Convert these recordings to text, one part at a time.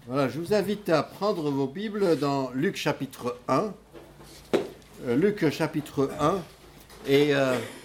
Voilà, je vous invite à prendre vos Bibles dans Luc chapitre 1. Luc chapitre 1. Et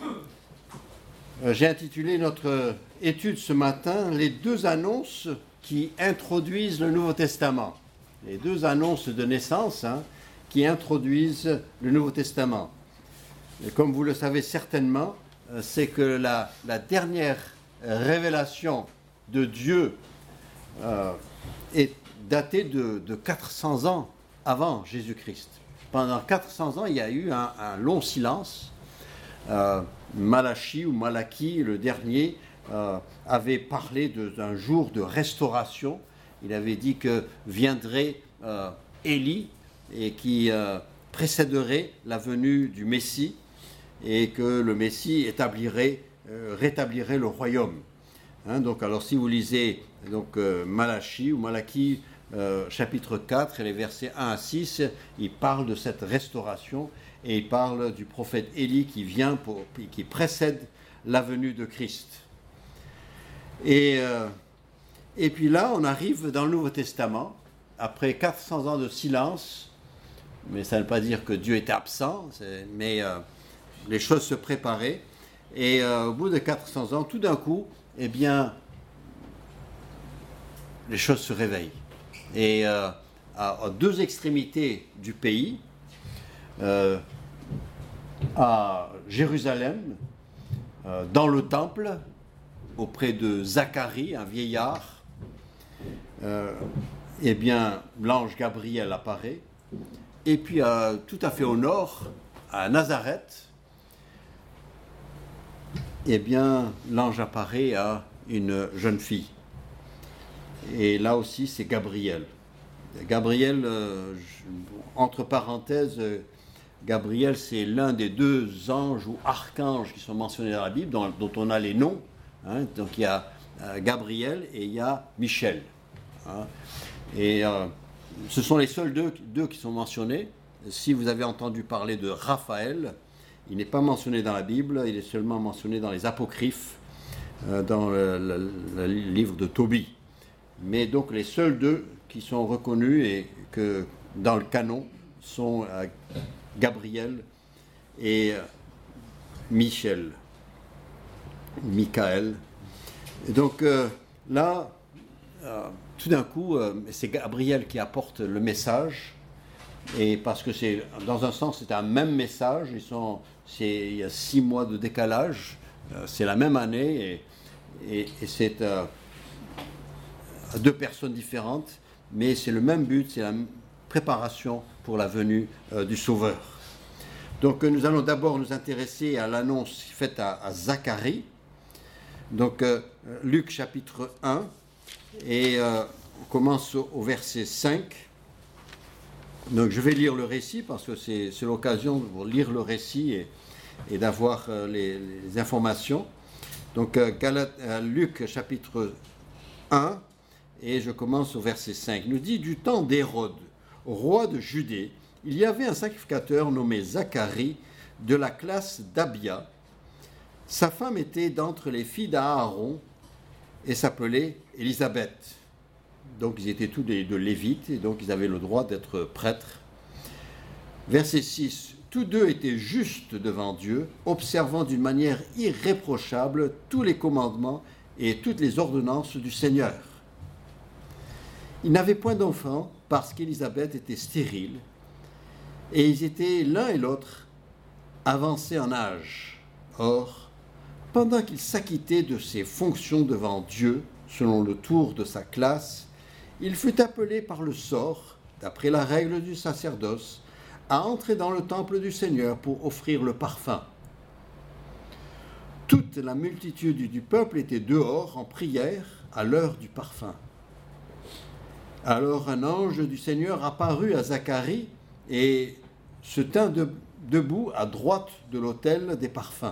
j'ai intitulé notre étude ce matin « Les deux annonces qui introduisent le Nouveau Testament ». Les deux annonces de naissance qui introduisent le Nouveau Testament. Et comme vous le savez certainement, c'est que la dernière révélation de Dieu est datée de 400 ans avant Jésus-Christ. Pendant 400 ans, il y a eu un long silence. Malachie ou Malachie, le dernier, avait parlé d'un jour de restauration. Il avait dit que viendrait Élie et qui précéderait la venue du Messie et que le Messie rétablirait le royaume. Donc, alors si vous lisez Malachie ou Malachie chapitre 4 et les versets 1 à 6, il parle de cette restauration et il parle du prophète Élie qui vient qui précède la venue de Christ. Et puis là, on arrive dans le Nouveau Testament, après 400 ans de silence, mais ça ne veut pas dire que Dieu était absent, mais les choses se préparaient. Et au bout de 400 ans, tout d'un coup, eh bien, les choses se réveillent. Et à deux extrémités du pays, à Jérusalem, dans le temple, auprès de Zacharie, un vieillard, eh bien, l'ange Gabriel apparaît. Et puis, tout à fait au nord, à Nazareth, eh bien, l'ange apparaît à une jeune fille. Et là aussi, c'est Gabriel. Gabriel, entre parenthèses, Gabriel, c'est l'un des deux anges ou archanges qui sont mentionnés dans la Bible, dont on a les noms. Donc, il y a Gabriel et il y a Michel. Et ce sont les seuls deux qui sont mentionnés. Si vous avez entendu parler de Raphaël, il n'est pas mentionné dans la Bible, il est seulement mentionné dans les apocryphes, dans le livre de Tobie. Mais donc les seuls deux qui sont reconnus et que dans le canon sont Gabriel et Michaël. Et donc là, tout d'un coup, c'est Gabriel qui apporte le message. Et parce que dans un sens, c'est un même message. Il y a 6 mois de décalage. C'est la même année et c'est deux personnes différentes, mais c'est le même but, c'est la préparation pour la venue du Sauveur. Donc nous allons d'abord nous intéresser à l'annonce faite à Zacharie. Donc Luc chapitre 1 et on commence au verset 5. Donc je vais lire le récit parce que c'est l'occasion pour lire le récit et d'avoir les informations. Donc Luc chapitre 1 et je commence au verset 5. Il nous dit « Du temps d'Hérode, roi de Judée, il y avait un sacrificateur nommé Zacharie de la classe d'Abia. Sa femme était d'entre les filles d'Aaron et s'appelait Élisabeth. » Donc ils étaient tous des Lévites et donc ils avaient le droit d'être prêtres. Verset 6. Tous deux étaient justes devant Dieu, observant d'une manière irréprochable tous les commandements et toutes les ordonnances du Seigneur. Ils n'avaient point d'enfants parce qu'Élisabeth était stérile et ils étaient l'un et l'autre avancés en âge. Or, pendant qu'il s'acquittait de ses fonctions devant Dieu, selon le tour de sa classe, il fut appelé par le sort, d'après la règle du sacerdoce, à entrer dans le temple du Seigneur pour offrir le parfum. Toute la multitude du peuple était dehors en prière à l'heure du parfum. Alors un ange du Seigneur apparut à Zacharie et se tint debout à droite de l'autel des parfums.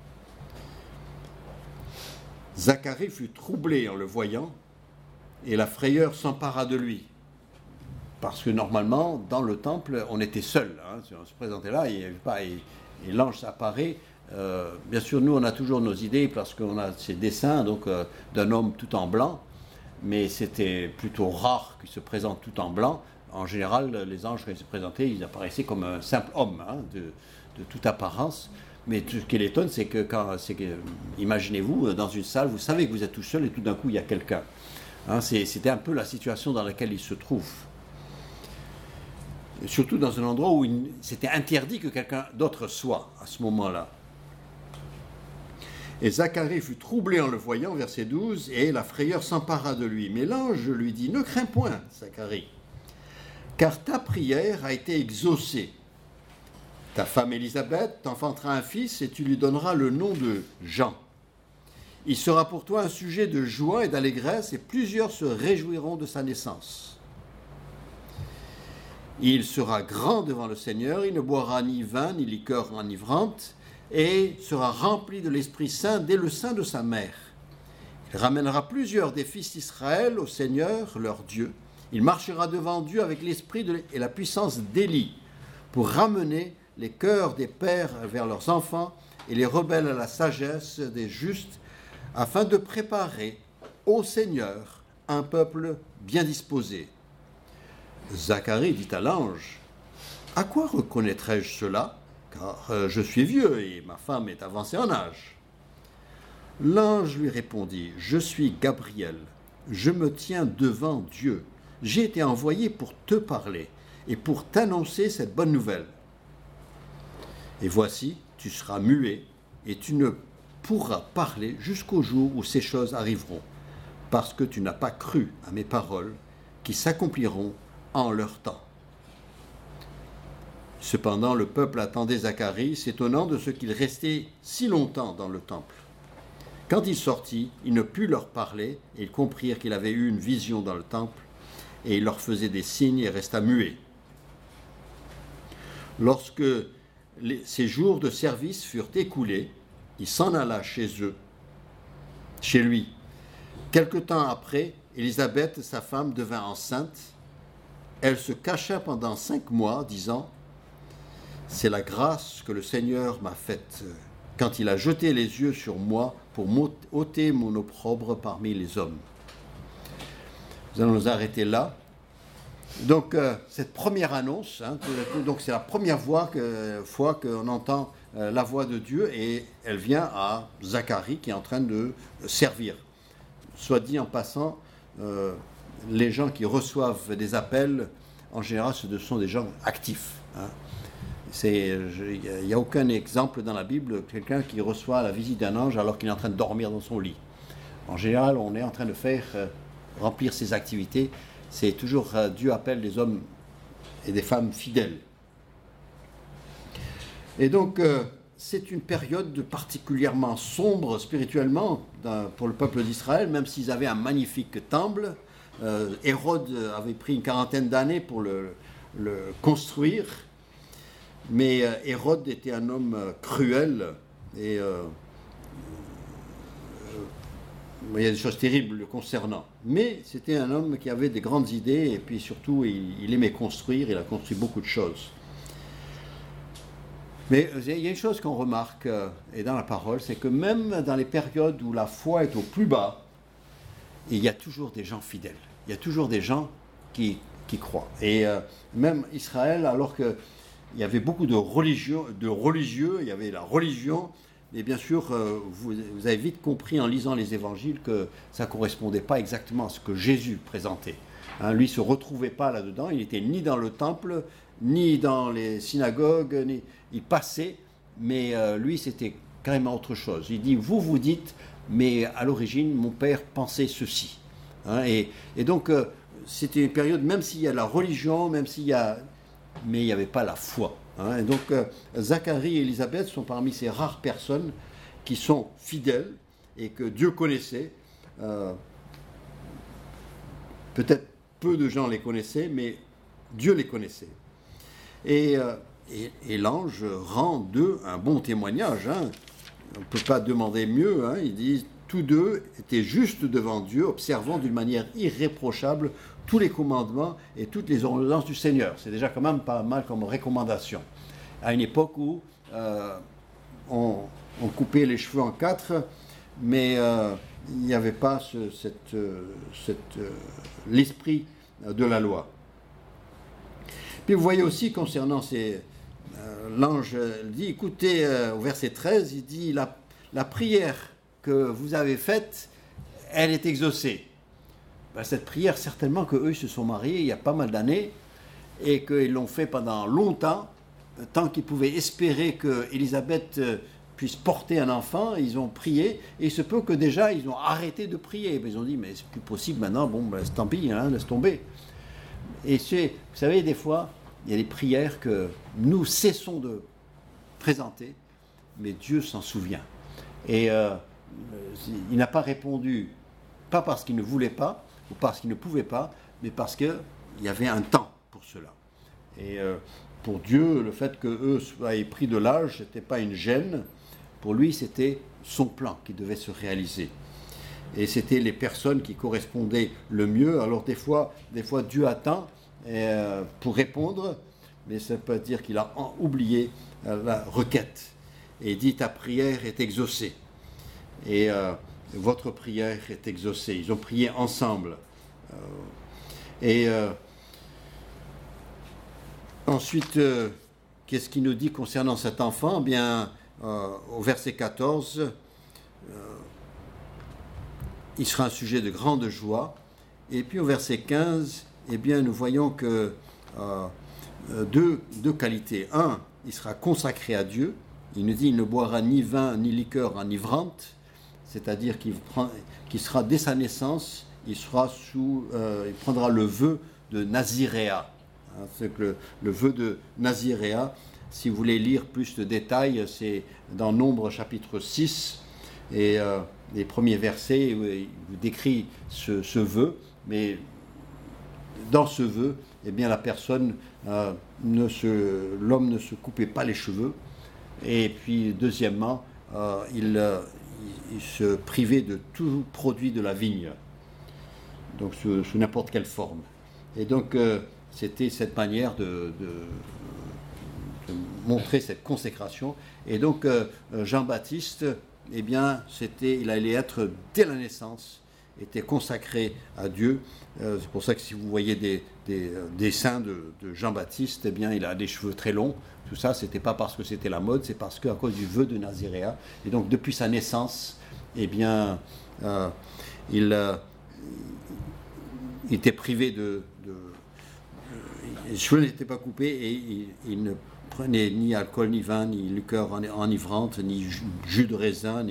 Zacharie fut troublé en le voyant et la frayeur s'empara de lui. Parce que normalement, dans le temple, on était seul. On se présentait là, il n'y avait pas, et l'ange apparaît. Bien sûr, nous, on a toujours nos idées parce qu'on a ces dessins d'un homme tout en blanc. mais c'était plutôt rare qu'ils se présentent tout en blanc. En général, les anges, quand ils se présentaient, ils apparaissaient comme un simple homme, de toute apparence. Mais ce qui l'étonne, c'est que imaginez-vous, dans une salle, vous savez que vous êtes tout seul et tout d'un coup, il y a quelqu'un. C'était un peu la situation dans laquelle il se trouve. Et surtout dans un endroit où c'était interdit que quelqu'un d'autre soit à ce moment-là. Et Zacharie fut troublé en le voyant, verset 12, et la frayeur s'empara de lui. Mais l'ange lui dit, ne crains point, Zacharie, car ta prière a été exaucée. Ta femme Élisabeth t'enfantera un fils et tu lui donneras le nom de Jean. Il sera pour toi un sujet de joie et d'allégresse et plusieurs se réjouiront de sa naissance. Il sera grand devant le Seigneur, il ne boira ni vin ni liqueur enivrante et sera rempli de l'Esprit Saint dès le sein de sa mère. Il ramènera plusieurs des fils d'Israël au Seigneur, leur Dieu. Il marchera devant Dieu avec l'esprit et la puissance d'Élie pour ramener les cœurs des pères vers leurs enfants et les rebelles à la sagesse des justes, afin de préparer au Seigneur un peuple bien disposé. Zacharie dit à l'ange, « À quoi reconnaîtrai-je cela ? Car je suis vieux et ma femme est avancée en âge. » L'ange lui répondit, « Je suis Gabriel, je me tiens devant Dieu. J'ai été envoyé pour te parler et pour t'annoncer cette bonne nouvelle. Et voici, tu seras muet et tu ne pourras parler jusqu'au jour où ces choses arriveront, parce que tu n'as pas cru à mes paroles qui s'accompliront en leur temps. » Cependant, le peuple attendait Zacharie, s'étonnant de ce qu'il restait si longtemps dans le temple. Quand il sortit, il ne put leur parler, et ils comprirent qu'il avait eu une vision dans le temple, et il leur faisait des signes et resta muet. Lorsque ces jours de service furent écoulés, il s'en alla chez lui. Quelque temps après, Élisabeth, sa femme, devint enceinte. Elle se cacha pendant 5 mois, disant, « C'est la grâce que le Seigneur m'a faite, quand il a jeté les yeux sur moi pour ôter mon opprobre parmi les hommes. » Nous allons nous arrêter là. Donc, cette première annonce, donc c'est la première fois qu'on entend la voix de Dieu, et elle vient à Zacharie qui est en train de servir. Soit dit en passant, les gens qui reçoivent des appels, en général, ce sont des gens actifs. Il n'y a aucun exemple dans la Bible de quelqu'un qui reçoit la visite d'un ange alors qu'il est en train de dormir dans son lit. En général, on est en train de remplir ses activités. C'est toujours Dieu appelle des hommes et des femmes fidèles. Et donc, c'est une période particulièrement sombre spirituellement pour le peuple d'Israël, même s'ils avaient un magnifique temple. Hérode avait pris une 40aine d'années pour le construire, mais Hérode était un homme cruel et il y a des choses terribles le concernant. Mais c'était un homme qui avait des grandes idées et puis surtout il aimait construire, il a construit beaucoup de choses. Mais il y a une chose qu'on remarque et dans la parole, c'est que même dans les périodes où la foi est au plus bas, il y a toujours des gens fidèles. Il y a toujours des gens qui croient. Et même Israël, alors qu'il y avait beaucoup de religieux, il y avait la religion, mais bien sûr, vous avez vite compris en lisant les évangiles que ça ne correspondait pas exactement à ce que Jésus présentait. Lui ne se retrouvait pas là-dedans, il n'était ni dans le temple, ni dans les synagogues, il passait, mais lui c'était carrément autre chose. Il dit, vous dites, mais à l'origine, mon père pensait ceci. Et donc, c'était une période, même s'il y a la religion, mais il n'y avait pas la foi. Et donc, Zacharie et Élisabeth sont parmi ces rares personnes qui sont fidèles et que Dieu connaissait. Peut-être peu de gens les connaissaient, mais Dieu les connaissait. Et l'ange rend d'eux un bon témoignage. On ne peut pas demander mieux. Il dit, tous deux étaient justes devant Dieu, observant d'une manière irréprochable tous les commandements et toutes les ordonnances du Seigneur. C'est déjà quand même pas mal comme recommandation. À une époque où on coupait les cheveux en 4, mais il n'y avait pas l'esprit de la loi. Puis vous voyez aussi concernant l'ange dit, écoutez, au verset 13, il dit, la prière que vous avez faite, elle est exaucée. Ben, cette prière, certainement qu'eux, ils se sont mariés il y a pas mal d'années, et qu'ils l'ont fait pendant longtemps, tant qu'ils pouvaient espérer qu'Élisabeth puisse porter un enfant, ils ont prié, et il se peut que déjà, ils ont arrêté de prier. Ils ont dit, mais c'est plus possible maintenant, bon, ben, tant pis, hein, laisse tomber. Et vous savez, des fois, il y a des prières que nous cessons de présenter, mais Dieu s'en souvient. Et il n'a pas répondu, pas parce qu'il ne voulait pas, ou parce qu'il ne pouvait pas, mais parce qu'il y avait un temps pour cela. Et pour Dieu, le fait qu'eux soient pris de l'âge, ce n'était pas une gêne. Pour lui, c'était son plan qui devait se réaliser. Et c'était les personnes qui correspondaient le mieux. Alors des fois Dieu attend pour répondre, mais ça peut dire qu'il a oublié la requête. Et il dit, ta prière est exaucée. Et votre prière est exaucée. Ils ont prié ensemble. Ensuite, qu'est-ce qu'il nous dit concernant cet enfant ? Eh bien, au verset 14, il sera un sujet de grande joie. Et puis au verset 15, eh bien, nous voyons que deux qualités. Un, il sera consacré à Dieu. Il nous dit, il ne boira ni vin ni liqueur enivrante, c'est-à-dire qu'il sera dès sa naissance, il prendra le vœu de Naziréa. C'est que le vœu de Naziréa, si vous voulez lire plus de détails, c'est dans Nombre chapitre 6, et les premiers versets, il vous décrit ce vœu, mais dans ce vœu, eh bien, la personne, l'homme ne se coupait pas les cheveux, et puis deuxièmement, il se privait de tout produit de la vigne, donc sous n'importe quelle forme. Et donc, c'était cette manière de montrer cette consécration. Et donc, Jean-Baptiste, eh bien, il allait être, dès la naissance, était consacré à Dieu. C'est pour ça que si vous voyez des dessins de Jean-Baptiste, eh bien, il a des cheveux très longs. Tout ça, c'était pas parce que c'était la mode, c'est parce qu'à cause du vœu de Naziréa. Et donc, depuis sa naissance, eh bien, il était privé les cheveux n'étaient pas coupés et il ne prenait ni alcool, ni vin, ni liqueur enivrante, ni jus de raisin,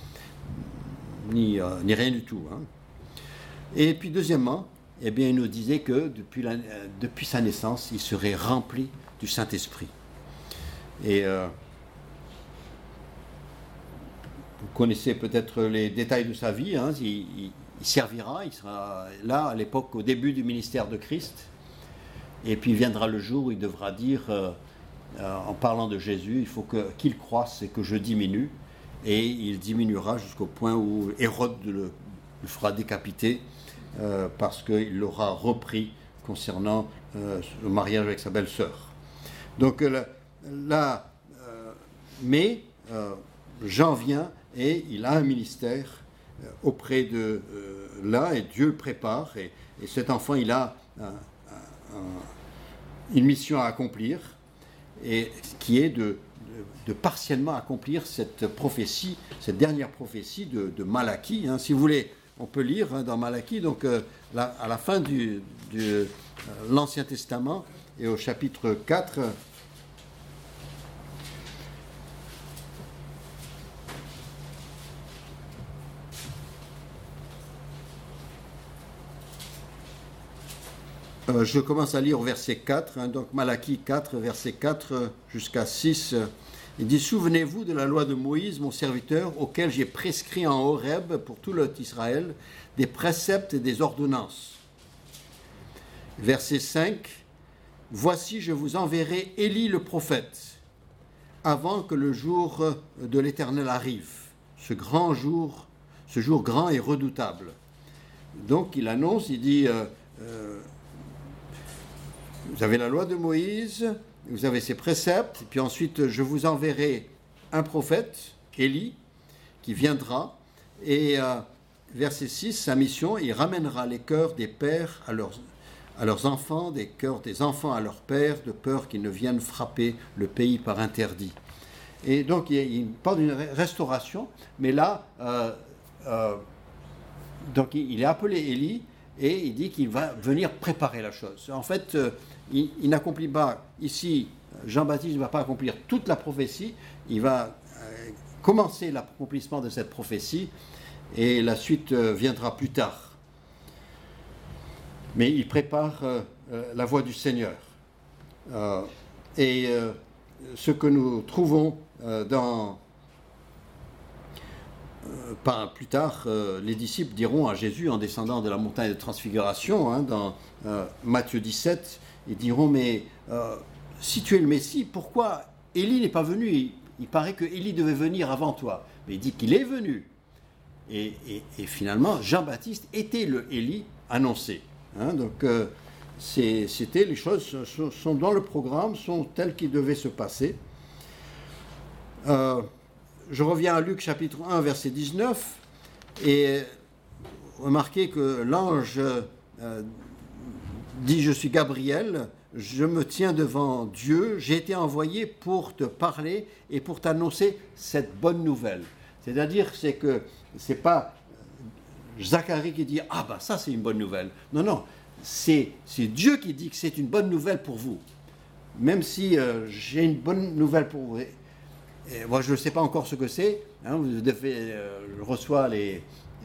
ni rien du tout. Hein. Et puis deuxièmement, eh bien, il nous disait que depuis sa naissance, il serait rempli du Saint-Esprit. Et vous connaissez peut-être les détails de sa vie. Hein. Il servira, il sera là à l'époque, au début du ministère de Christ. Et puis viendra le jour où il devra dire, en parlant de Jésus, il faut qu'il croisse et que je diminue. Et il diminuera jusqu'au point où Hérode le fera décapiter parce qu'il l'aura repris concernant le mariage avec sa belle-sœur. Donc mais Jean vient et il a un ministère auprès de là, et Dieu le prépare. Et cet enfant, il a une mission à accomplir, et qui est de partiellement accomplir cette prophétie, cette dernière prophétie de Malachie. Hein. Si vous voulez, on peut lire dans Malachie, donc à la fin de l'Ancien Testament, et au chapitre 4, je commence à lire au verset 4, hein, donc Malachie 4, verset 4 jusqu'à 6. Il dit, souvenez-vous de la loi de Moïse, mon serviteur, auquel j'ai prescrit en Horeb pour tout l'Israël des préceptes et des ordonnances. Verset 5, voici, je vous enverrai Élie le prophète, avant que le jour de l'Éternel arrive, ce jour grand et redoutable. Donc il annonce, il dit, vous avez la loi de Moïse, vous avez ses préceptes, et puis ensuite je vous enverrai un prophète, Élie, qui viendra, et verset 6, sa mission, il ramènera les cœurs des pères à leurs enfants, des cœurs des enfants à leurs pères, de peur qu'ils ne viennent frapper le pays par interdit. Et donc, il parle d'une restauration, mais là, donc il est appelé Élie et il dit qu'il va venir préparer la chose. En fait, il n'accomplit pas, ici, Jean-Baptiste ne va pas accomplir toute la prophétie, il va commencer l'accomplissement de cette prophétie et la suite viendra plus tard. Mais il prépare la voie du Seigneur. Ce que nous trouvons plus tard, les disciples diront à Jésus en descendant de la montagne de transfiguration, dans Matthieu 17, ils diront, mais si tu es le Messie, pourquoi Élie n'est pas venu? Il paraît que Élie devait venir avant toi. Mais il dit qu'il est venu. Et finalement, Jean-Baptiste était le Élie annoncé. Donc, c'était les choses sont dans le programme, sont telles qu'ils devaient se passer. Je reviens à Luc chapitre 1, verset 19, et remarquez que l'ange dit « Je suis Gabriel, je me tiens devant Dieu, j'ai été envoyé pour te parler et pour t'annoncer cette bonne nouvelle. » C'est-à-dire, c'est pas Zacharie qui dit « Ah ben ça c'est une bonne nouvelle ». Non, non, c'est Dieu qui dit que c'est une bonne nouvelle pour vous. Même si j'ai une bonne nouvelle pour vous. Et moi, je ne sais pas encore ce que c'est. Je reçois les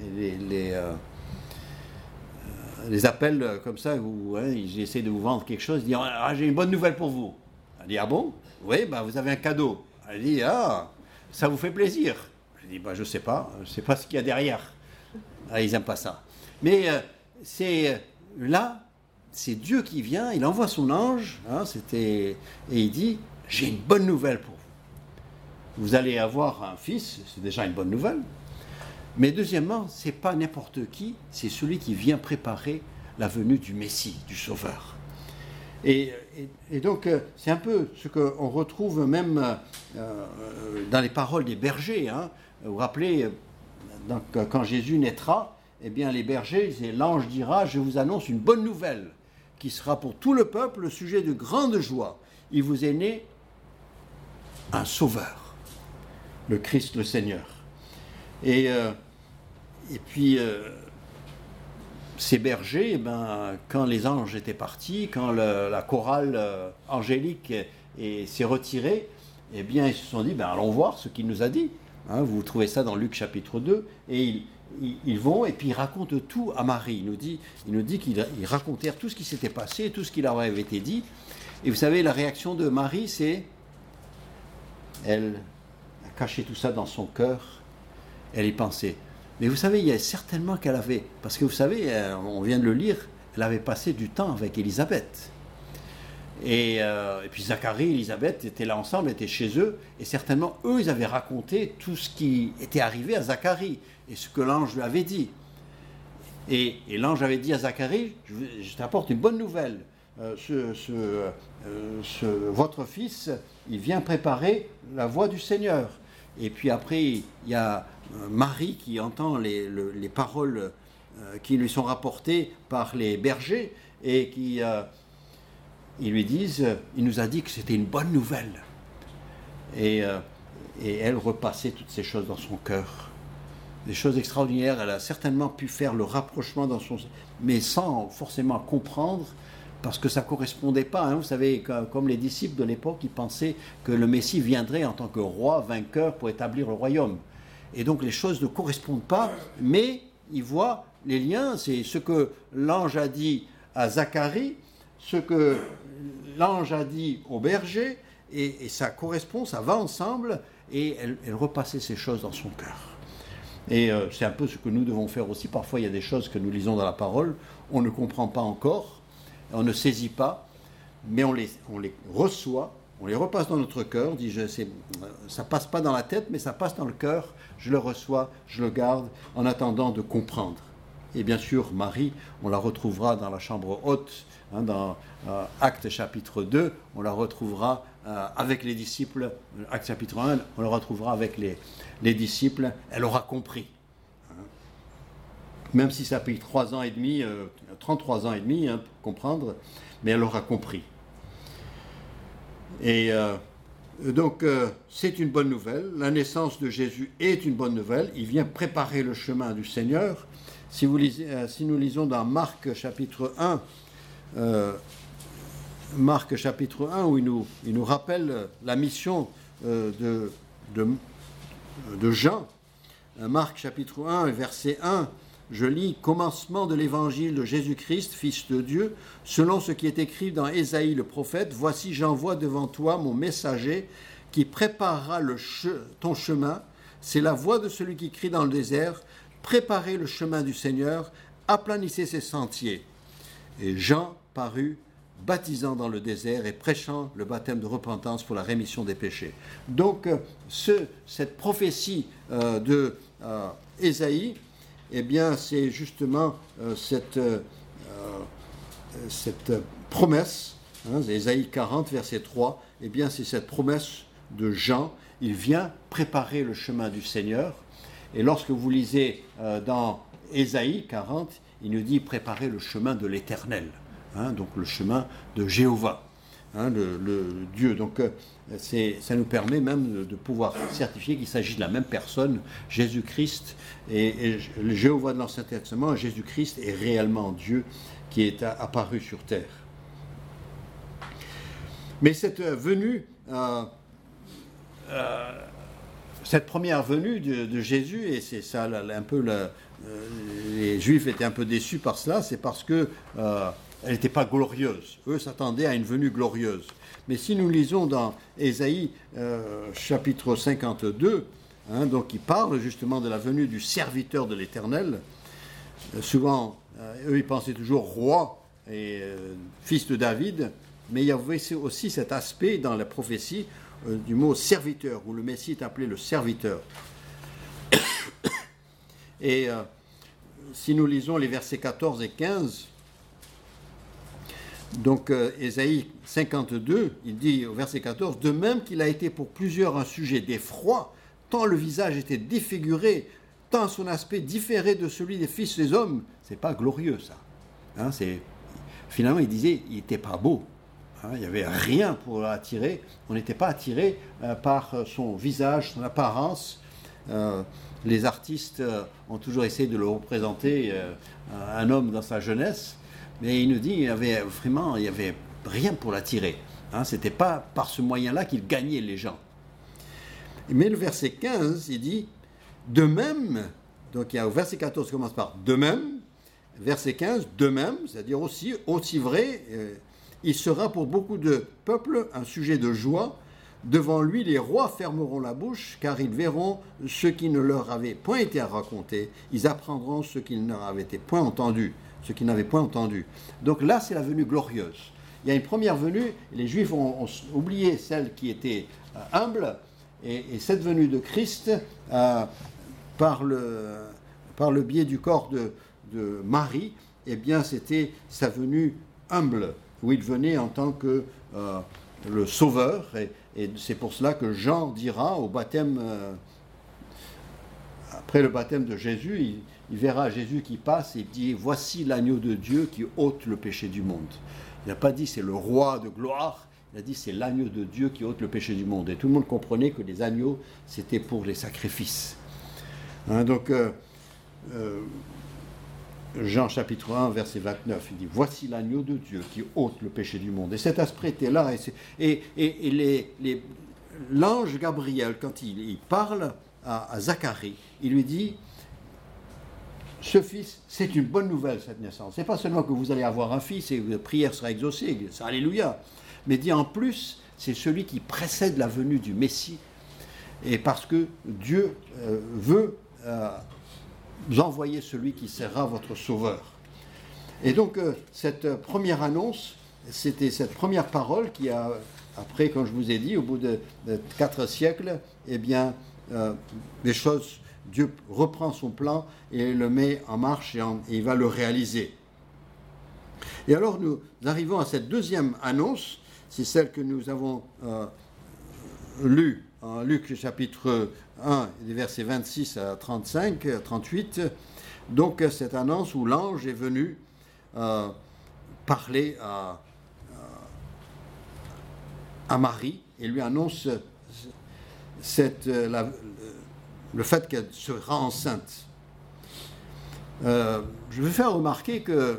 appels comme ça où ils essaient de vous vendre quelque chose. Ils disent « Ah, j'ai une bonne nouvelle pour vous. » Elle dit « Ah bon? Oui, vous avez un cadeau. » Elle dit « Ah, ça vous fait plaisir. » Je dis « Je ne sais pas. Je ne sais pas ce qu'il y a derrière. » Ils n'aiment pas ça. Mais là, c'est Dieu qui vient. Il envoie son ange. Et il dit « J'ai une bonne nouvelle pour vous. Vous allez avoir un fils, c'est déjà une bonne nouvelle. Mais deuxièmement, ce n'est pas n'importe qui, c'est celui qui vient préparer la venue du Messie, du Sauveur. » Et donc, c'est un peu ce qu'on retrouve même dans les paroles des bergers. Vous vous rappelez, donc, quand Jésus naîtra, eh bien, les bergers, l'ange dira « Je vous annonce une bonne nouvelle qui sera pour tout le peuple le sujet de grande joie. Il vous est né un Sauveur. » Le Christ, le Seigneur. Et puis, ces bergers, quand les anges étaient partis, quand la chorale angélique s'est retirée, eh bien, ils se sont dit, allons voir ce qu'il nous a dit. Vous trouvez ça dans Luc chapitre 2. Et ils vont, et puis ils racontent tout à Marie. Il nous dit qu'ils racontèrent tout ce qui s'était passé, tout ce qui leur avait été dit. Et vous savez, la réaction de Marie, c'est... Elle caché tout ça dans son cœur, elle y pensait. Mais vous savez, il y a certainement qu'elle avait, parce que vous savez, on vient de le lire, elle avait passé du temps avec Élisabeth. Et puis Zacharie et Élisabeth étaient là ensemble, étaient chez eux, et certainement, eux, ils avaient raconté tout ce qui était arrivé à Zacharie, et ce que l'ange lui avait dit. Et l'ange avait dit à Zacharie, je t'apporte une bonne nouvelle. Votre fils, il vient préparer la voie du Seigneur. Et puis après, il y a Marie qui entend les paroles qui lui sont rapportées par les bergers et qui ils lui disent, il nous a dit que c'était une bonne nouvelle. Et elle repassait toutes ces choses dans son cœur. Des choses extraordinaires, elle a certainement pu faire le rapprochement mais sans forcément comprendre, parce que ça ne correspondait pas. Vous savez, comme les disciples de l'époque, ils pensaient que le Messie viendrait en tant que roi, vainqueur, pour établir le royaume. Et donc les choses ne correspondent pas, mais ils voient les liens. C'est ce que l'ange a dit à Zacharie, ce que l'ange a dit au berger, et ça correspond, ça va ensemble, et elle repassait ces choses dans son cœur. Et c'est un peu ce que nous devons faire aussi. Parfois, il y a des choses que nous lisons dans la parole, on ne comprend pas encore, on ne saisit pas, mais on les reçoit, on les repasse dans notre cœur, on dit ça passe pas dans la tête, mais ça passe dans le cœur, je le reçois, je le garde, en attendant de comprendre. Et bien sûr, Marie, on la retrouvera dans la chambre haute, dans Actes chapitre 2, on la retrouvera avec les disciples, Actes chapitre 1, on la retrouvera avec les disciples, elle aura compris. même si ça a pris 3 ans et demi, 33 ans et demi pour comprendre, mais elle aura compris. Et donc, c'est une bonne nouvelle. La naissance de Jésus est une bonne nouvelle. Il vient préparer le chemin du Seigneur. Si nous lisons dans Marc chapitre 1, où il nous rappelle la mission de Jean. Marc chapitre 1, verset 1, je lis « Commencement de l'évangile de Jésus-Christ, Fils de Dieu, selon ce qui est écrit dans Ésaïe le prophète, voici j'envoie devant toi mon messager qui préparera ton chemin. C'est la voix de celui qui crie dans le désert, préparez le chemin du Seigneur, aplanissez ses sentiers. » Et Jean parut baptisant dans le désert et prêchant le baptême de repentance pour la rémission des péchés. Donc, cette prophétie de Ésaïe, eh bien, c'est justement cette promesse, Ésaïe 40, verset 3, eh bien, c'est cette promesse de Jean. Il vient préparer le chemin du Seigneur. Et lorsque vous lisez dans Ésaïe 40, il nous dit préparer le chemin de l'Éternel. Donc le chemin de Jéhovah, le Dieu. Donc ça nous permet même de pouvoir certifier qu'il s'agit de la même personne, Jésus-Christ, et le Jéhovah de l'Ancien Testament, Jésus-Christ est réellement Dieu qui est apparu sur terre. Mais cette venue, cette première venue de Jésus, et c'est ça un peu les Juifs étaient un peu déçus par cela, c'est parce que elle n'était pas glorieuse. Eux s'attendaient à une venue glorieuse. Mais si nous lisons dans Ésaïe chapitre 52, donc il parle justement de la venue du serviteur de l'Éternel. Souvent, eux ils pensaient toujours roi et fils de David, mais il y avait aussi cet aspect dans la prophétie du mot serviteur, où le Messie est appelé le serviteur. Et si nous lisons les versets 14 et 15, donc Ésaïe 52, il dit au verset 14, « De même qu'il a été pour plusieurs un sujet d'effroi, tant le visage était défiguré, tant son aspect différait de celui des fils des hommes. » C'est pas glorieux ça. Finalement, il disait, il n'était pas beau. Il n'y avait rien pour l'attirer. On n'était pas attiré par son visage, son apparence. Les artistes ont toujours essayé de le représenter, un homme dans sa jeunesse. Mais il nous dit qu'il n'y avait rien pour l'attirer. Ce n'était pas par ce moyen-là qu'il gagnait les gens. Mais le verset 15, il dit « De même », donc il y a au verset 14 qui commence par « De même », verset 15, « De même », c'est-à-dire aussi vrai, il sera pour beaucoup de peuples un sujet de joie. Devant lui, les rois fermeront la bouche, car ils verront ce qui ne leur avait point été raconté. Ils apprendront ce qui ne leur avait été point entendu. Ce qu'ils n'avaient point entendu. Donc là, c'est la venue glorieuse. Il y a une première venue, et les Juifs ont oublié celle qui était humble, et cette venue de Christ, par le biais du corps de Marie, eh bien, c'était sa venue humble, où il venait en tant que le Sauveur, et c'est pour cela que Jean dira au baptême, après le baptême de Jésus, il verra Jésus qui passe et il dit « Voici l'agneau de Dieu qui ôte le péché du monde ». Il n'a pas dit « c'est le roi de gloire », il a dit « c'est l'agneau de Dieu qui ôte le péché du monde ». Et tout le monde comprenait que les agneaux, c'était pour les sacrifices. Donc, Jean chapitre 1, verset 29, il dit « Voici l'agneau de Dieu qui ôte le péché du monde ». Et cet aspect était là. Et l'ange Gabriel, quand il parle à Zacharie, il lui dit « Ce fils, c'est une bonne nouvelle, cette naissance. Ce n'est pas seulement que vous allez avoir un fils et votre prière sera exaucée, c'est alléluia. Mais dit en plus, c'est celui qui précède la venue du Messie. Et parce que Dieu veut vous envoyer celui qui sera votre sauveur. » Et donc, cette première annonce, c'était cette première parole qui a, après, comme je vous ai dit, au bout de 4 siècles, eh bien, les choses... Dieu reprend son plan et le met en marche et il va le réaliser. Et alors nous arrivons à cette deuxième annonce, c'est celle que nous avons lue en Luc chapitre 1, des versets 26 à 35, 38. Donc cette annonce où l'ange est venu parler à Marie et lui annonce le fait qu'elle sera enceinte. Je vais faire remarquer que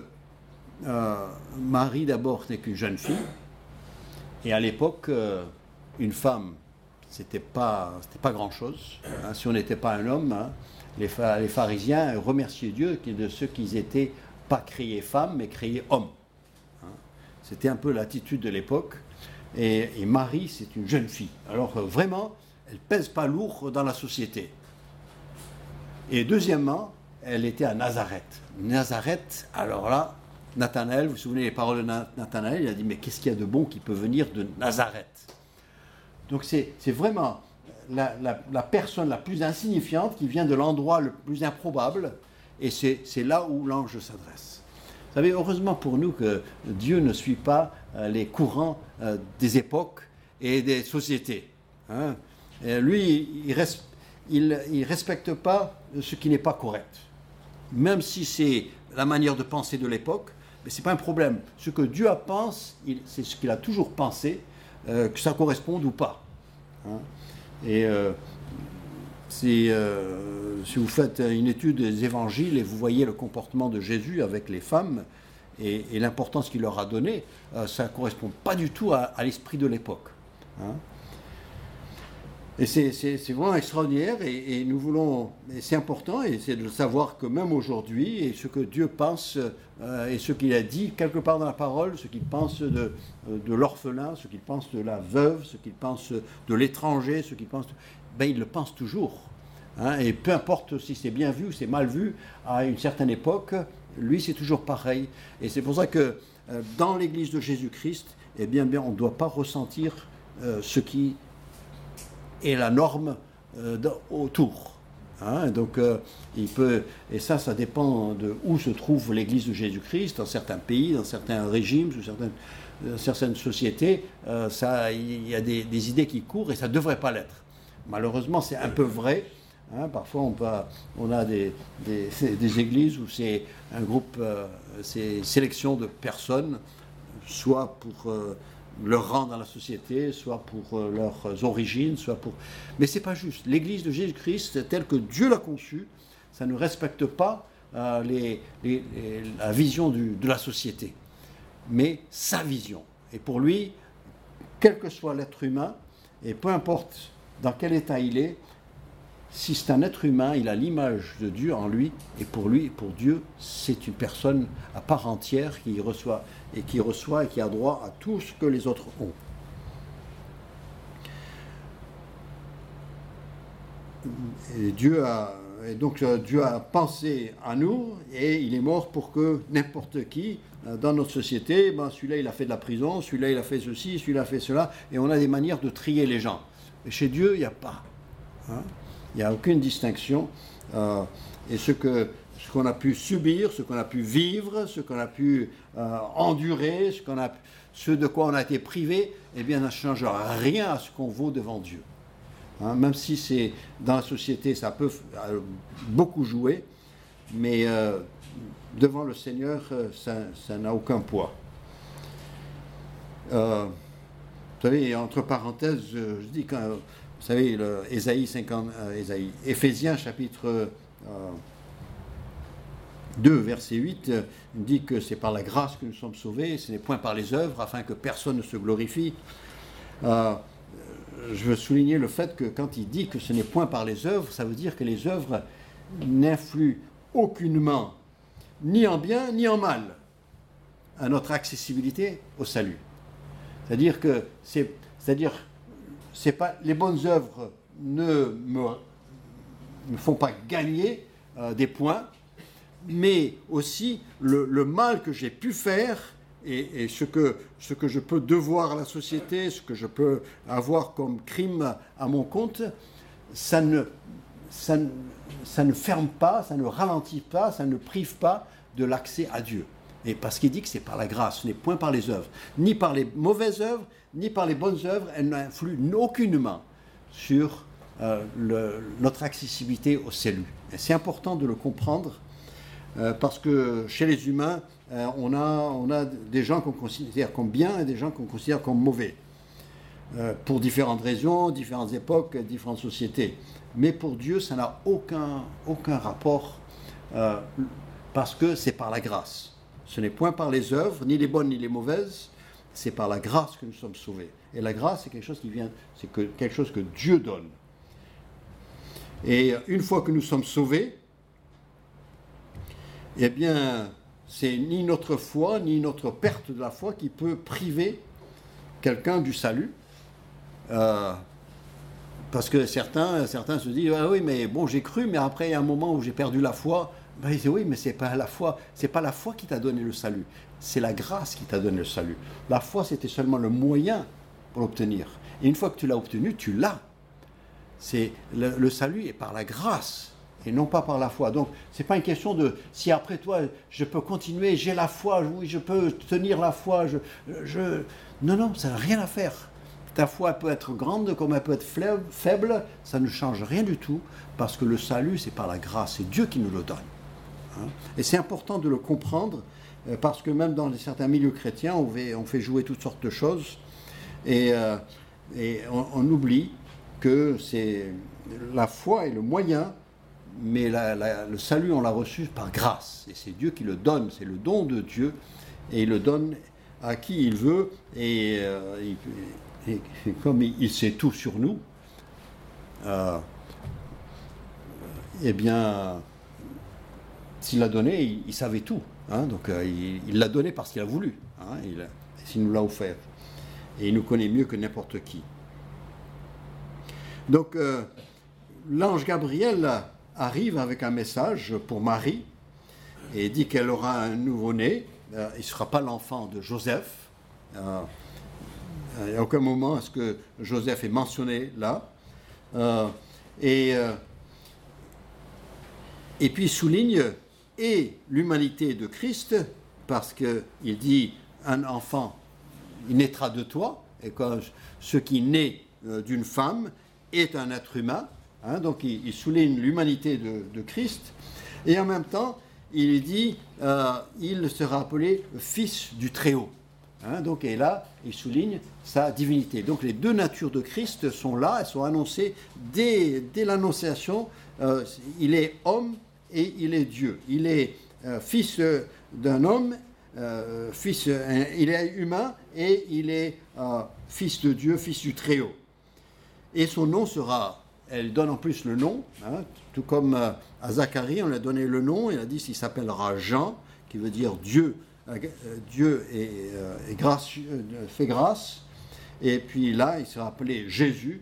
Marie d'abord n'est qu'une jeune fille, et à l'époque une femme c'était pas grand-chose, hein. Si on n'était pas un homme, hein, les pharisiens remerciaient Dieu de ceux qui n'étaient pas créés femmes mais créés hommes, hein. C'était un peu l'attitude de l'époque, et Marie c'est une jeune fille, alors vraiment elle pèse pas lourd dans la société. Et deuxièmement, elle était à Nazareth. Nazareth, alors là, Nathanaël, vous vous souvenez les paroles de Nathanaël, il a dit, mais qu'est-ce qu'il y a de bon qui peut venir de Nazareth? Donc c'est vraiment la personne la plus insignifiante qui vient de l'endroit le plus improbable, et c'est là où l'ange s'adresse. Vous savez, heureusement pour nous que Dieu ne suit pas les courants des époques et des sociétés, hein. Et lui, il respecte pas ce qui n'est pas correct. Même si c'est la manière de penser de l'époque, mais ce n'est pas un problème. Ce que Dieu pense, c'est ce qu'il a toujours pensé, que ça corresponde ou pas, hein. Et si vous faites une étude des évangiles et vous voyez le comportement de Jésus avec les femmes et l'importance qu'il leur a donnée, ça ne correspond pas du tout à l'esprit de l'époque, hein. Et c'est vraiment extraordinaire, et nous voulons, et c'est important, et c'est de savoir que même aujourd'hui, et ce que Dieu pense, et ce qu'il a dit quelque part dans la parole, ce qu'il pense de l'orphelin, ce qu'il pense de la veuve, ce qu'il pense de l'étranger, ce qu'il pense, il le pense toujours, hein, et peu importe si c'est bien vu ou c'est mal vu, à une certaine époque, lui c'est toujours pareil. Et c'est pour ça que dans l'Église de Jésus-Christ, eh bien, on ne doit pas ressentir ce qui est la norme autour, hein. Donc et ça dépend de où se trouve l'Église de Jésus-Christ, dans certains pays, dans certains régimes, dans certaines sociétés, il y a des idées qui courent, et ça ne devrait pas l'être. Malheureusement, c'est un peu vrai, hein. Parfois on a des églises où c'est un groupe, c'est sélection de personnes, soit pour leur rang dans la société, soit pour leurs origines, mais c'est pas juste. L'Église de Jésus-Christ, telle que Dieu l'a conçue, ça ne respecte pas la vision de la société, mais sa vision. Et pour lui, quel que soit l'être humain, et peu importe dans quel état il est, si c'est un être humain, il a l'image de Dieu en lui, et pour Dieu, c'est une personne à part entière qui reçoit et qui a droit à tout ce que les autres ont. Et Dieu a pensé à nous, et il est mort pour que n'importe qui, dans notre société, celui-là il a fait de la prison, celui-là il a fait ceci, celui-là a fait cela, et on a des manières de trier les gens. Et chez Dieu, il n'y a pas, hein. Il n'y a aucune distinction, et ce qu'on a pu subir, ce qu'on a pu vivre, ce qu'on a pu endurer, ce de quoi on a été privé, eh bien, ça ne change rien à ce qu'on vaut devant Dieu, hein. Même si c'est dans la société, ça peut beaucoup jouer, mais devant le Seigneur, ça n'a aucun poids. Vous savez, entre parenthèses, je dis quand... Vous savez, Éphésiens chapitre 2, verset 8, dit que c'est par la grâce que nous sommes sauvés, ce n'est point par les œuvres, afin que personne ne se glorifie. Je veux souligner le fait que quand il dit que ce n'est point par les œuvres, ça veut dire que les œuvres n'influent aucunement, ni en bien, ni en mal, à notre accessibilité au salut. C'est-à-dire que c'est pas, les bonnes œuvres ne me font pas gagner des points, mais aussi le mal que j'ai pu faire et ce que je peux devoir à la société, ce que je peux avoir comme crime à mon compte, ça ne ferme pas, ça ne ralentit pas, ça ne prive pas de l'accès à Dieu. Et parce qu'il dit que c'est par la grâce, ce n'est point par les œuvres, ni par les mauvaises œuvres, ni par les bonnes œuvres, elles n'influent aucunement sur notre accessibilité au salut. Et c'est important de le comprendre. parce que chez les humains, on a des gens qu'on considère comme bien et des gens qu'on considère comme mauvais. Pour différentes raisons, différentes époques, différentes sociétés. Mais pour Dieu, ça n'a aucun rapport, parce que c'est par la grâce. Ce n'est point par les œuvres, ni les bonnes ni les mauvaises, c'est par la grâce que nous sommes sauvés. Et la grâce, c'est quelque chose qui vient, quelque chose que Dieu donne. Et une fois que nous sommes sauvés, eh bien, c'est ni notre foi, ni notre perte de la foi qui peut priver quelqu'un du salut. Parce que certains se disent ah oui, mais bon, j'ai cru, mais après il y a un moment où j'ai perdu la foi. Ben, ils disent oui, mais c'est pas la foi qui t'a donné le salut, c'est la grâce qui t'a donné le salut. La foi, c'était seulement le moyen pour l'obtenir. Et une fois que tu l'as obtenu, tu l'as. C'est le salut est par la grâce et non pas par la foi. Donc c'est pas une question de si après toi je peux continuer, j'ai la foi, oui, je peux tenir la foi. Non, ça n'a rien à faire. Ta foi peut être grande comme elle peut être faible, ça ne change rien du tout, parce que le salut, c'est par la grâce, c'est Dieu qui nous le donne. Et c'est important de le comprendre, parce que même dans certains milieux chrétiens, on fait jouer toutes sortes de choses, et on oublie que c'est la foi est le moyen, mais le salut, on l'a reçu par grâce, et c'est Dieu qui le donne, c'est le don de Dieu, et il le donne à qui il veut, et comme il sait tout sur nous, eh bien, s'il l'a donné, il savait tout. Donc il l'a donné parce qu'il a voulu. Il nous l'a offert. Et il nous connaît mieux que n'importe qui. Donc l'ange Gabriel arrive avec un message pour Marie et dit qu'elle aura un nouveau-né. Il ne sera pas l'enfant de Joseph. À aucun moment est-ce que Joseph est mentionné là. Et puis il souligne et l'humanité de Christ, parce qu'il dit un enfant, il naîtra de toi, et que ce qui naît d'une femme est un être humain. Donc il souligne l'humanité de Christ, et en même temps il dit il sera appelé fils du Très-Haut. Donc, et là, il souligne sa divinité. Donc, les deux natures de Christ sont là, elles sont annoncées dès l'annonciation. Il est homme et il est Dieu. Il est fils d'un homme, il est humain et il est fils de Dieu, fils du Très-Haut. Et son nom sera, elle donne en plus le nom, tout comme à Zacharie, on lui a donné le nom, il a dit qu'il s'appellera Jean, qui veut dire Dieu. Dieu est fait grâce, et puis là il sera appelé Jésus,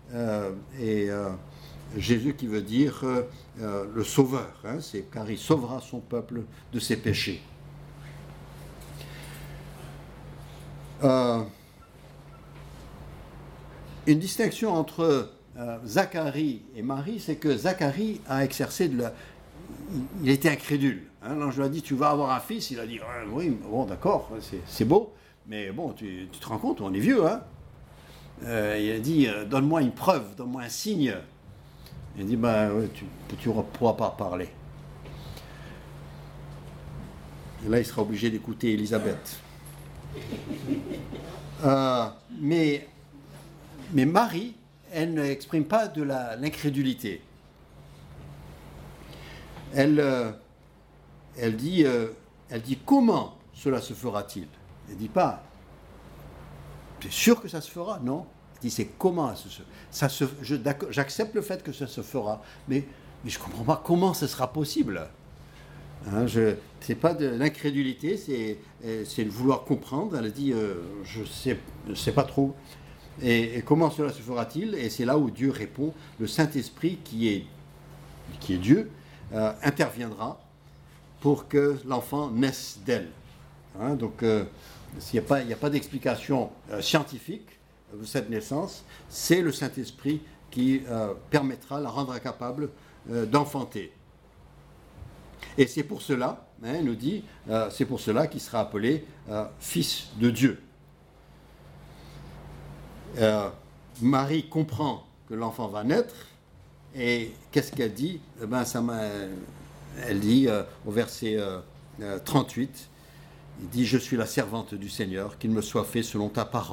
Jésus qui veut dire le sauveur, c'est car il sauvera son peuple de ses péchés. Une distinction entre Zacharie et Marie, c'est que Zacharie a exercé il était incrédule. L'ange lui a dit, tu vas avoir un fils. Il a dit, oui, bon, d'accord, c'est beau, mais bon, tu te rends compte, on est vieux. Il a dit, donne-moi une preuve, donne-moi un signe. Il a dit, tu ne pourras pas parler. Et là, il sera obligé d'écouter Élisabeth. Mais Marie, elle n'exprime pas de l'incrédulité. Elle dit comment cela se fera-t-il? Elle ne dit pas, tu es sûr que ça se fera? Non. Elle dit c'est comment j'accepte le fait que ça se fera, mais je ne comprends pas comment ce sera possible. C'est pas de l'incrédulité, c'est de vouloir comprendre. Elle dit je sais pas trop. Et comment cela se fera-t-il? Et c'est là où Dieu répond, le Saint-Esprit qui est Dieu interviendra pour que l'enfant naisse d'elle. Donc il n'y a pas d'explication scientifique de cette naissance, c'est le Saint-Esprit qui la rendra capable d'enfanter. Et c'est pour cela, il nous dit, c'est pour cela qu'il sera appelé fils de Dieu. Marie comprend que l'enfant va naître, et qu'est-ce qu'elle dit? elle dit au verset 38, il dit « Je suis la servante du Seigneur, qu'il me soit fait selon ta parole. »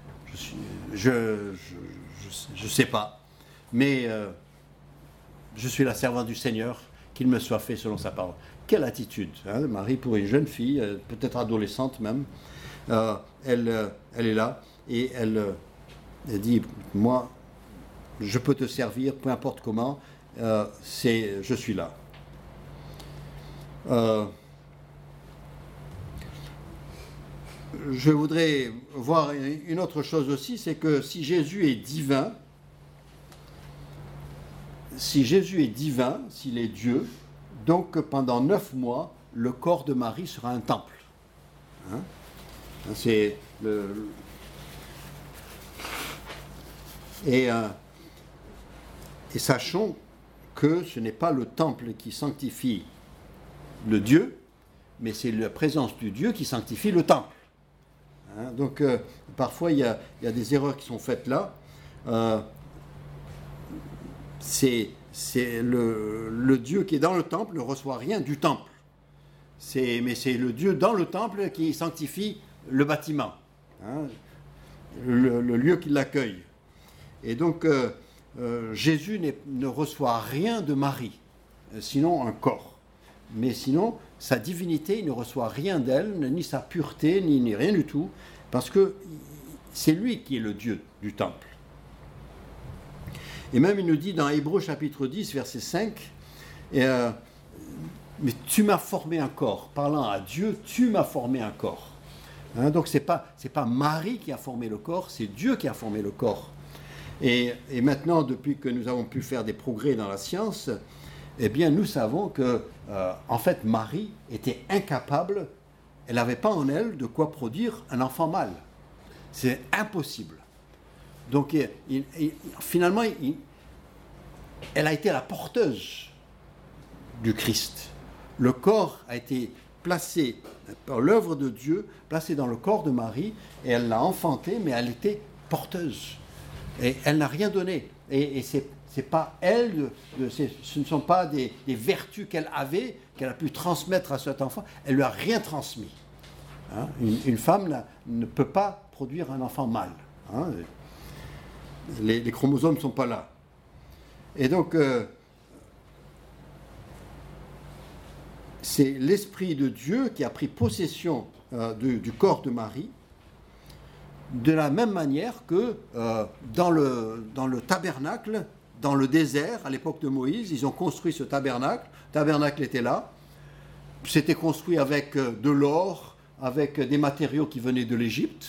Je sais pas, mais je suis la servante du Seigneur, qu'il me soit fait selon sa parole. Quelle attitude, hein, Marie, pour une jeune fille, peut-être adolescente même. Elle est là et elle dit, moi, je peux te servir, peu importe comment, je suis là. Je voudrais voir une autre chose aussi, c'est que si Jésus est divin, s'il est Dieu, donc pendant 9 mois, le corps de Marie sera un temple. Hein? C'est et sachons que ce n'est pas le temple qui sanctifie le Dieu, mais c'est la présence du Dieu qui sanctifie le temple. Hein? Donc parfois il y a des erreurs qui sont faites là. C'est le Dieu qui est dans le temple ne reçoit rien du temple. Mais c'est le Dieu dans le temple qui sanctifie le bâtiment, hein, le lieu qui l'accueille. Et donc Jésus ne reçoit rien de Marie, sinon un corps. Mais sinon, sa divinité, il ne reçoit rien d'elle, ni sa pureté, ni rien du tout, parce que c'est lui qui est le Dieu du temple. Et même il nous dit dans Hébreux chapitre 10, verset 5, mais tu m'as formé un corps. Parlant à Dieu, tu m'as formé un corps. Hein, donc c'est pas Marie qui a formé le corps, c'est Dieu qui a formé le corps. Et maintenant, depuis que nous avons pu faire des progrès dans la science, eh bien nous savons que en fait Marie était incapable, elle n'avait pas en elle de quoi produire un enfant mâle. C'est impossible. Donc finalement, elle a été la porteuse du Christ. Le corps a été placé par l'œuvre de Dieu, placé dans le corps de Marie, et elle l'a enfanté, mais elle était porteuse. Et elle n'a rien donné. Et c'est pas elle, ce ne sont pas des vertus qu'elle avait, qu'elle a pu transmettre à cet enfant. Elle lui a rien transmis. Hein? Une femme ne peut pas produire un enfant mâle. Hein? Les chromosomes ne sont pas là. Et donc, c'est l'Esprit de Dieu qui a pris possession du corps de Marie, de la même manière que dans le tabernacle, dans le désert, à l'époque de Moïse, ils ont construit ce tabernacle. Le tabernacle était là. C'était construit avec de l'or, avec des matériaux qui venaient de l'Égypte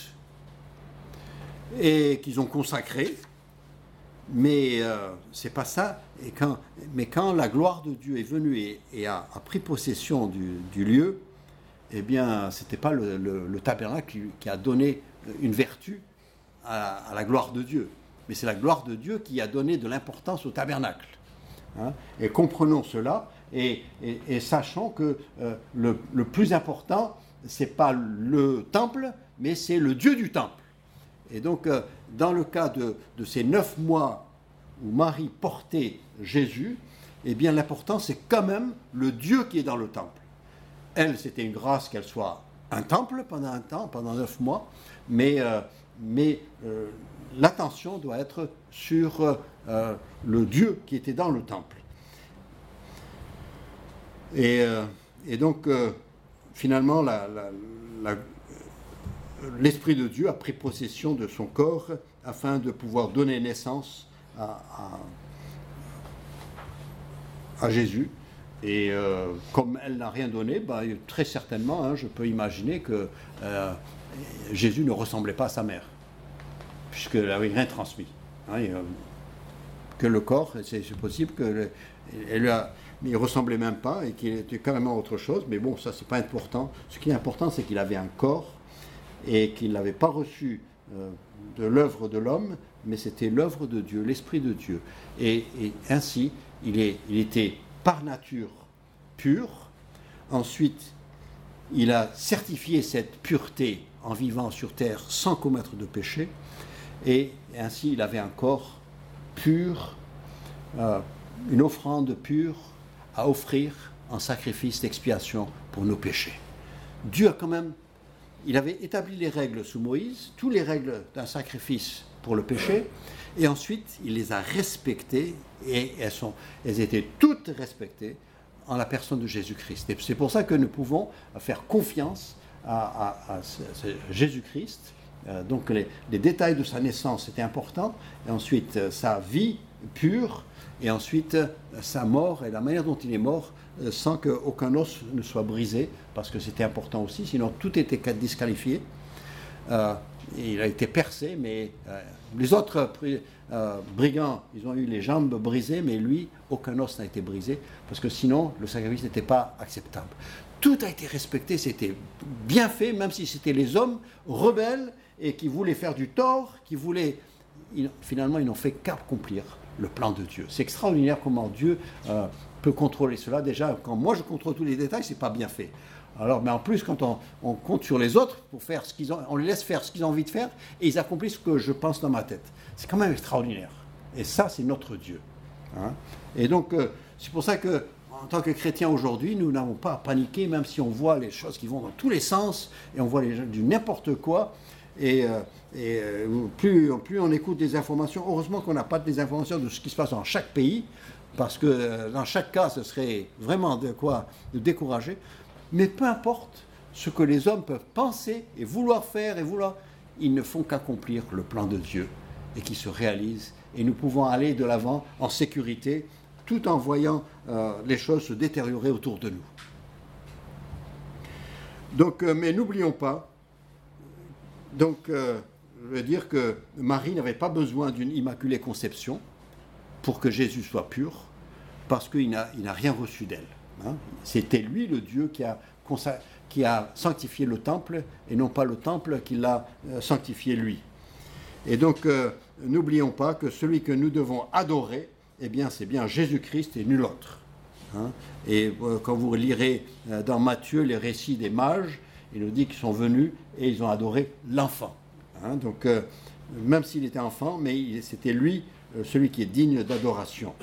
et qu'ils ont consacrés. Mais c'est pas ça. Mais quand la gloire de Dieu est venue et a pris possession du lieu, eh bien, c'était pas le tabernacle qui a donné une vertu à la gloire de Dieu. Mais c'est la gloire de Dieu qui a donné de l'importance au tabernacle. Hein? Et comprenons cela et sachons que le plus important, c'est pas le temple, mais c'est le Dieu du temple. Et donc, dans le cas de ces 9 mois où Marie portait Jésus, eh bien, l'important, c'est quand même le Dieu qui est dans le temple. Elle, c'était une grâce qu'elle soit un temple pendant un temps, pendant 9 mois, mais l'attention doit être sur le Dieu qui était dans le temple. Et donc, finalement, l'Esprit de Dieu a pris possession de son corps afin de pouvoir donner naissance à Jésus. Et comme elle n'a rien donné, très certainement, hein, je peux imaginer que Jésus ne ressemblait pas à sa mère, puisqu'elle n'avait rien transmis. Hein, que le corps, c'est possible qu'il ne ressemblait même pas et qu'il était carrément autre chose, mais bon, ça c'est pas important. Ce qui est important, c'est qu'il avait un corps et qu'il n'avait pas reçu de l'œuvre de l'homme, mais c'était l'œuvre de Dieu, l'Esprit de Dieu. Et ainsi, il était par nature pur. Ensuite, il a certifié cette pureté en vivant sur terre sans commettre de péché. Et ainsi, il avait un corps pur, une offrande pure à offrir en sacrifice d'expiation pour nos péchés. Dieu a quand même, il avait établi les règles sous Moïse, toutes les règles d'un sacrifice pour le péché, et ensuite il les a respectées, et elles étaient toutes respectées en la personne de Jésus-Christ. Et c'est pour ça que nous pouvons faire confiance à Jésus-Christ. Donc les détails de sa naissance étaient importants, et ensuite sa vie pure, et ensuite sa mort et la manière dont il est mort sans qu'aucun os ne soit brisé, parce que c'était important aussi, sinon tout était disqualifié. Il a été percé, mais les autres brigands, ils ont eu les jambes brisées, mais lui, aucun os n'a été brisé, parce que sinon le sacrifice n'était pas acceptable. Tout a été respecté, c'était bien fait, même si c'était les hommes rebelles et qui voulaient faire du tort, finalement ils n'ont fait qu'accomplir le plan de Dieu. C'est extraordinaire comment Dieu peut contrôler cela. Déjà, quand moi je contrôle tous les détails, c'est pas bien fait. Alors, mais en plus, quand on compte sur les autres pour faire ce qu'ils ont, on les laisse faire ce qu'ils ont envie de faire, et ils accomplissent ce que je pense dans ma tête. C'est quand même extraordinaire. Et ça, c'est notre Dieu. Hein? Et donc, c'est pour ça que, en tant que chrétiens aujourd'hui, nous n'avons pas à paniquer, même si on voit les choses qui vont dans tous les sens, et on voit du n'importe quoi. Et plus on écoute des informations, heureusement qu'on n'a pas des informations de ce qui se passe dans chaque pays, parce que dans chaque cas, ce serait vraiment de quoi nous décourager. Mais peu importe ce que les hommes peuvent penser et vouloir faire, ils ne font qu'accomplir le plan de Dieu et qui se réalise. Et nous pouvons aller de l'avant en sécurité, tout en voyant les choses se détériorer autour de nous. Donc, mais n'oublions pas, je veux dire que Marie n'avait pas besoin d'une immaculée conception pour que Jésus soit pur, parce qu'il n'a rien reçu d'elle. Hein. C'était lui le Dieu qui a sanctifié le temple, et non pas le temple qui l'a sanctifié lui. Et donc, n'oublions pas que celui que nous devons adorer, eh bien, c'est bien Jésus-Christ et nul autre. Hein. Et quand vous lirez dans Matthieu les récits des mages, il nous dit qu'ils sont venus et ils ont adoré l'enfant. Hein. Donc, même s'il était enfant, mais c'était lui, celui qui est digne d'adoration.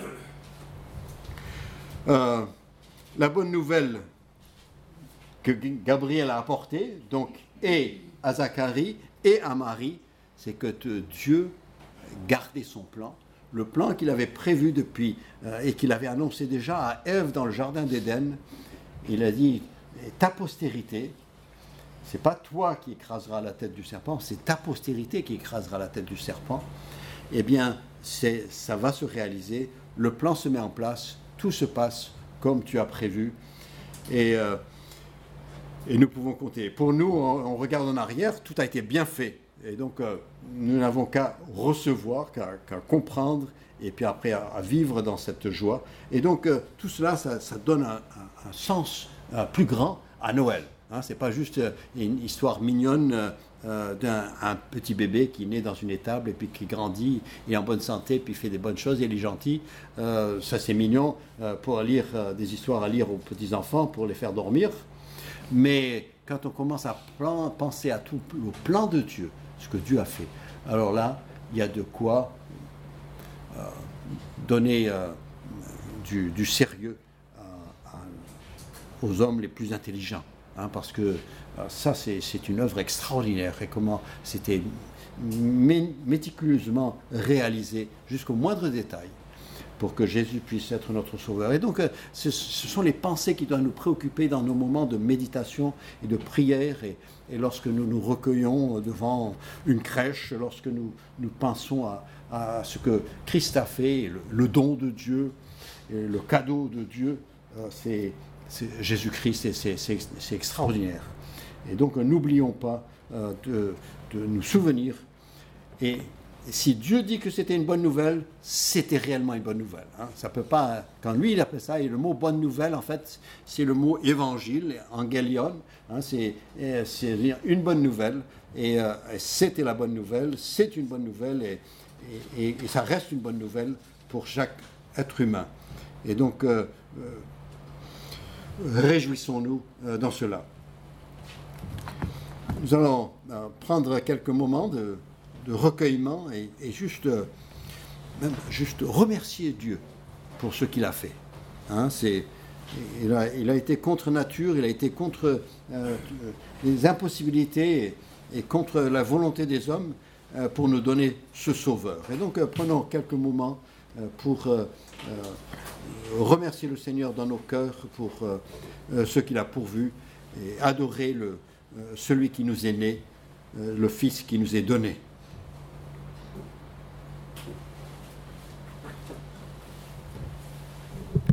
La bonne nouvelle que Gabriel a apportée, donc, et à Zacharie et à Marie, c'est que Dieu gardait son plan, le plan qu'il avait prévu depuis et qu'il avait annoncé déjà à Ève dans le jardin d'Éden. Il a dit, ta postérité, c'est pas toi qui écraseras la tête du serpent, c'est ta postérité qui écrasera la tête du serpent. Eh bien, ça va se réaliser, le plan se met en place, tout se passe comme tu as prévu, et nous pouvons compter. Pour nous, on regarde en arrière, tout a été bien fait, et donc nous n'avons qu'à recevoir, qu'à comprendre, et puis après à vivre dans cette joie. Et donc tout cela, ça donne un sens plus grand à Noël. Hein, c'est pas juste une histoire mignonne d'un petit bébé qui naît dans une étable et puis qui grandit, il est en bonne santé, puis il fait des bonnes choses, et il est gentil. Ça c'est mignon pour lire des histoires à lire aux petits-enfants, pour les faire dormir. Mais quand on commence à penser à tout le plan de Dieu, ce que Dieu a fait, alors là, il y a de quoi donner du sérieux aux hommes les plus intelligents. Hein, parce que ça, c'est une œuvre extraordinaire, et comment c'était méticuleusement réalisé jusqu'au moindre détail pour que Jésus puisse être notre sauveur. Et donc, ce sont les pensées qui doivent nous préoccuper dans nos moments de méditation et de prière, et lorsque nous nous recueillons devant une crèche, lorsque nous pensons à ce que Christ a fait, le don de Dieu, et le cadeau de Dieu, c'est Jésus-Christ, et c'est extraordinaire. Et donc n'oublions pas de nous souvenir. Et si Dieu dit que c'était une bonne nouvelle, c'était réellement une bonne nouvelle. Hein. Ça peut pas, quand lui il appelle ça, et le mot bonne nouvelle, en fait, c'est le mot évangile, angelion. Hein, c'est une bonne nouvelle. Et c'était la bonne nouvelle, c'est une bonne nouvelle, et ça reste une bonne nouvelle pour chaque être humain. Et donc réjouissons-nous dans cela. Nous allons prendre quelques moments de recueillement et juste remercier Dieu pour ce qu'il a fait. Hein, il a été contre nature, il a été contre les impossibilités et contre la volonté des hommes pour nous donner ce sauveur. Et donc prenons quelques moments pour remercier le Seigneur dans nos cœurs pour ce qu'il a pourvu et adorer celui qui nous est né, le Fils qui nous est donné.